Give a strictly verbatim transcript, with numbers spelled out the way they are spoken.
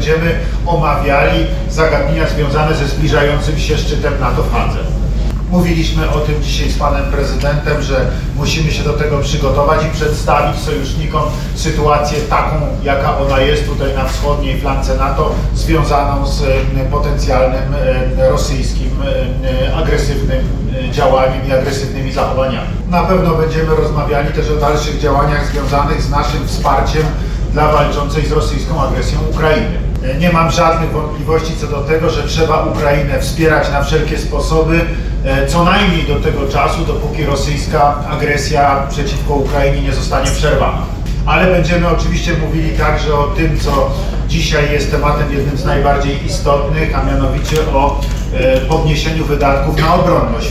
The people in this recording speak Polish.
będziemy omawiali zagadnienia związane ze zbliżającym się szczytem NATO w Hadze. Mówiliśmy o tym dzisiaj z panem prezydentem, że musimy się do tego przygotować i przedstawić sojusznikom sytuację taką, jaka ona jest tutaj na wschodniej flance NATO, związaną z potencjalnym rosyjskim agresywnym działaniem i agresywnymi zachowaniami. Na pewno będziemy rozmawiali też o dalszych działaniach związanych z naszym wsparciem dla walczącej z rosyjską agresją Ukrainy. Nie mam żadnych wątpliwości co do tego, że trzeba Ukrainę wspierać na wszelkie sposoby, co najmniej do tego czasu, dopóki rosyjska agresja przeciwko Ukrainie nie zostanie przerwana. Ale będziemy oczywiście mówili także o tym, co dzisiaj jest tematem jednym z najbardziej istotnych, a mianowicie o podniesieniu wydatków na obronność.